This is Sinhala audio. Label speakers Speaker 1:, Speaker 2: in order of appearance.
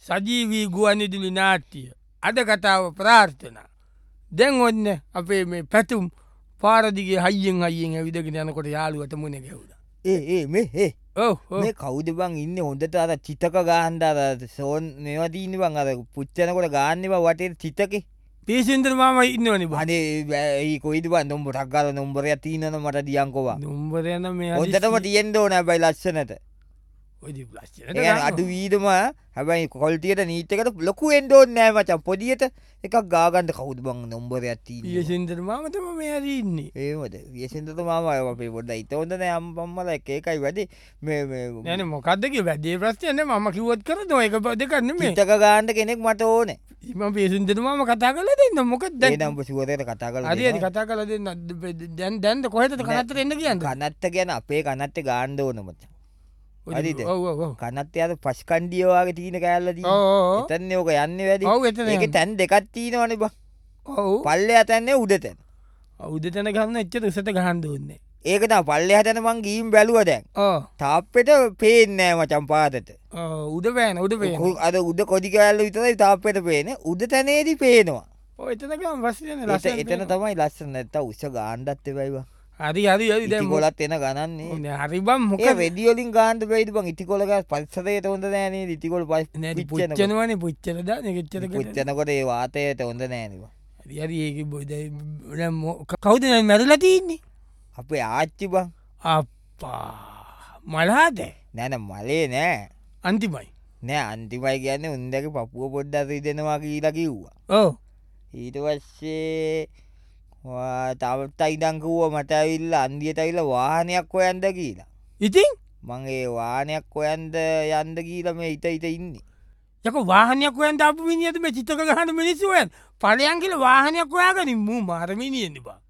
Speaker 1: සජීවී ගුවන්විදුලි නාට්‍ය අද කතාව ප්‍රාර්ථනා. දැන් ඔන්න අපේ මේ පැතුම් පාරදිගේ හයියෙන් අයියෙන් ඇවිදගෙන යනකොට යාළුවට මුණ ගැහුණා.
Speaker 2: මේ
Speaker 1: ඔව්
Speaker 2: මේ කවුද බං ඉන්නේ හොඳට අර චිතක ගාන්න අර සෝන් මේවා තියෙන්නේ බං අර පුච්චනකොට ගාන්නේ බං වටේ චිතකේ.
Speaker 1: පීසින්දර මාම ඉන්නවනේ බං.
Speaker 2: අනේ ඒ කොයිද බං නම්බරක් ගාලා නම්බරයක් තියෙනවනේ මට දියන්කෝ බං.
Speaker 1: නම්බර යන මේ
Speaker 2: හොඳටම තියෙන්න ඕන හැබැයි ලස්සනට.
Speaker 1: ඔය ලස්සනට
Speaker 2: ඒ කියන්නේ අඩු වීදම හැබැයි ක්වොලිටියට නීට් එකට ලොකු වෙන්න ඕනේ නෑ මචං. පොඩියට එකක් ගා ගන්න කවුද බං නම්බරයක් තියෙන්නේ.
Speaker 1: පීසින්දර මාම තමයි මේ හරි ඉන්නේ.
Speaker 2: ඒවද වියසෙන්දට මාම අපේ පොඩ්ඩක් ඉත හොඳ නෑ අම්මලා එක එකයි වැඩි මේ
Speaker 1: නෑනේ මොකද්ද කිය වැඩේ ප්‍රශ්නයක් නෑ මම කිව්වත් කරනවා ඒක දෙකක් නෙමෙයි.
Speaker 2: චිතක ගාන්න කෙනෙක් මට ඕනේ.
Speaker 1: මම පීසින්දර මාම කතා කරලා දෙන්න මොකද දැන්
Speaker 2: ඒ නම් ඔබ ෂුවරේට කතා කරලා
Speaker 1: හරි හරි කතා කරලා දෙන්න. දැන්ද කොහෙටද කනත්තට එන්න කියන්නේ?
Speaker 2: කනත්ත ගැන අපේ කනත්තේ ගාන්න ඕන මචං. හරිද?
Speaker 1: ඔව් ඔව් ඔව්.
Speaker 2: කනත්තේ අර පස් කණ්ඩිය වගේ තියෙන කෑල්ල තියෙන.
Speaker 1: ඔව් ඔව්.
Speaker 2: එතනනේ ඔක යන්නේ වැඩි.
Speaker 1: ඔව් එතන.
Speaker 2: ඒකේ තැන් දෙකක් තියෙනවනේ බං.
Speaker 1: ඔව්.
Speaker 2: පල්ලෙහා තැන්නේ උඩ තැන.
Speaker 1: උඩ තැන ගන්න එච්චර උසට ගහන්න ඕනේ.
Speaker 2: ඒක තමයි පල්ලෙහා තැන මං ගිහින් බැලුවා දැන්.
Speaker 1: ඔව්.
Speaker 2: තාප්පෙට පේන්නේ නෑ මචං පාදට.
Speaker 1: ඔව් උඩ පේන උඩ පේන.
Speaker 2: අර උඩ කොඩි කෑල්ල විතරයි තාප්පෙට පේන්නේ. උඩ තැනේදී පේනවා.
Speaker 1: ඔව් එතන ගම පස්සේ ලස්සන.
Speaker 2: එතන තමයි ලස්සන නැත්තම් උස්ස ගාන්නත් එපයි බං.
Speaker 1: හරි හරි හරි දැන්
Speaker 2: ඉටිකොලත් එන ගණන්නේ.
Speaker 1: ඕනේ හරි බම්
Speaker 2: ඒ
Speaker 1: මොකද
Speaker 2: රෙඩි වලින් ගාන්න බෑයිද බං ඉටිකොල ගාස් පරිසරයට හොඳ නෑ නේද ඉටිකොල
Speaker 1: නෑ පුච්චනවනේ පුච්චන දාන එක එච්චර
Speaker 2: පුච්චනකොට ඒ වාතයට හොඳ නෑ නේ බං.
Speaker 1: හරි හරි ඒක බොයි දැන් කවුද දැන් මැරලා තින්නේ?
Speaker 2: අපේ ආච්චි බං.
Speaker 1: අප්පා මලහද
Speaker 2: නෑ නෑ මලේ නෑ.
Speaker 1: අන්තිමයි.
Speaker 2: නෑ අන්තිමයි කියන්නේ උන්දගේ පපුව පොඩ්ඩක් රිදෙනවා කියලා කිව්වා.
Speaker 1: ඔව්.
Speaker 2: ඊට පස්සේ තාමත් ඉඳන් කිව්වා මට ඇවිල්ලා අන්දියට ඇවිල්ලා වාහනයක් හොයන්න කියලා.
Speaker 1: ඉතින්
Speaker 2: මං ඒ වාහනයක් හොයන්න යන්න කියලා මේ හිත ඉන්නේ.
Speaker 1: යකෝ වාහනයක් හොයන්න ආපු මිනිහද මේ චිතක ගහන මිනිස්සු හොයන් ඵලයන් කියලා වාහනයක් හොයාගනින් මූ මාර මිනිහෙන්නේ බා.